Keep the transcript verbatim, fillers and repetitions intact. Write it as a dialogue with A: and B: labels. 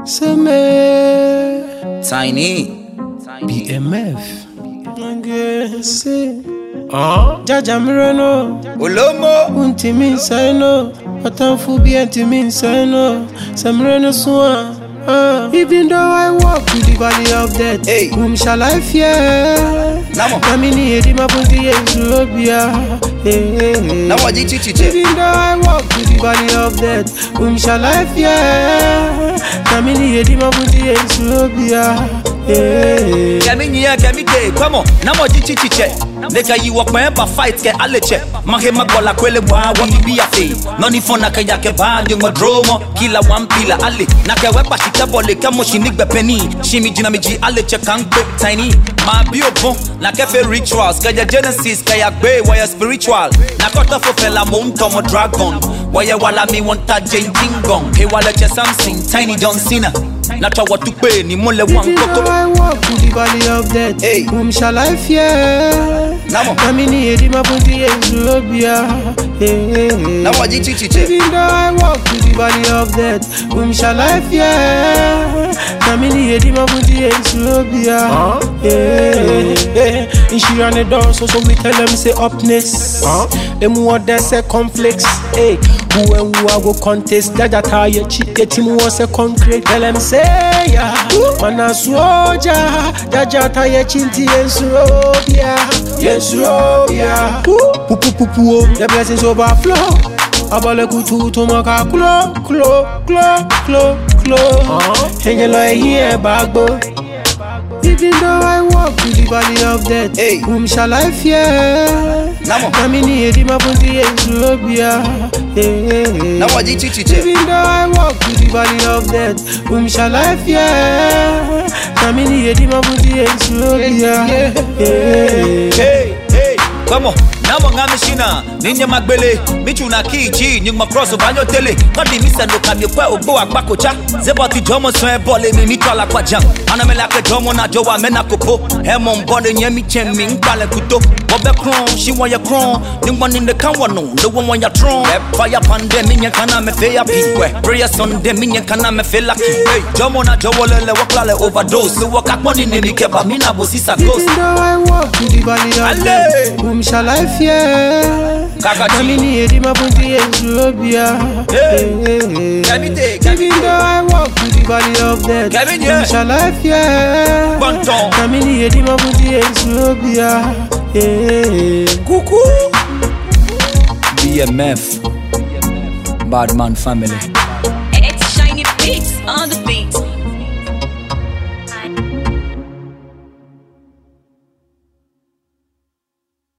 A: Seme
B: Tiny
A: B M F Ah, Jaja Mirano
B: Olomo
A: Unti min saino Atanfu bi anti min saino Samreno swa Ah, even though I walk to the valley of death,
B: hey,
A: whom shall I fear?
B: Namo
A: Kamini edi mapunti Ethiopia.
B: Namo jichi chiche.
A: Even though I walk to the valley of death, whom shall I fear? Kamini edi mapunti Ethiopia.
B: Kamini ya kamite, come on. Namo jichi chiche. Nigga you walk my ever fight ke aleche. Mahema gola kwele wa wami be a fee. Noni fona ka yake ba yung madromo. Kila one pila ale. Nake wepa shikabole kamo shinigbe penny. Shimi jina miji aleche kanpe Tiny. Ma bio bon. Nake fe rituals. Kaya genesis kaya gbe waya spiritual. Nakota fo fela monto mo dragon. Waya wala mi wanta jane tingong. He wala che something Tiny John Cena. Not what to pay ni mole one
A: coco. I walk to the valley of death,
B: hey,
A: whom shall I fear?
B: Namo
A: Kamini edi mapunti Ethiopia.
B: Namo jichi chiche.
A: Even though I walk to the valley of death, whom shall I fear? Kamini edi mapunti Ethiopia. Inshira ne door, so so we tell them say upness. Emu what say conflicts. Hey, who and who I go contest? Jaja tire cheat, the team was a concrete. Tell them say yeah, mana suoja. Jaja tire chinti Ethiopia. Ethiopia. Pu pu pu pu. The blessings overflow. Abale kutu to maka klo klo klo klo klo. Angelo here bagbo. Even though I walk to the valley of death,
B: hey,
A: whom shall I fear?
B: Namo
A: Kamini edi mapunti Ethiopia.
B: Namo jichi chiche.
A: Even though I walk to the valley of death, whom shall I fear? Kamini edi mapunti Ethiopia.
B: Hey, hey, come on. Namo ngamishina, ninja magbele, michu na kiji, nyuma cross banyo tele. Kadi misa no kamye kwe ogbo akbakocha. Zeboti jomo swen bole mi mitu ala kwa jam. Anamela ke jomo na jowa mena kopo. Hemo mbode nye mi chemi nkale kuto. Bobe kron, she want ya kron. Ningwan in the kanwano, no one want ya tron. Fire pande minye kana me fe ya piwe. Prayer Sunday minye kana me fe lucky. Hey, jomo na jowo lele waklale overdose. So waka money ni mikeba mina bosisa ghost.
A: Even though I walk to the valley of death, whom shall I fear? Kamini edi mapunti Ethiopia. Even though I walk to the valley of death, whom shall I fear? Kamini edi mapunti Ethiopia.
B: Cuckoo B M F Badman family.
C: It's Shiny Beats on the beat.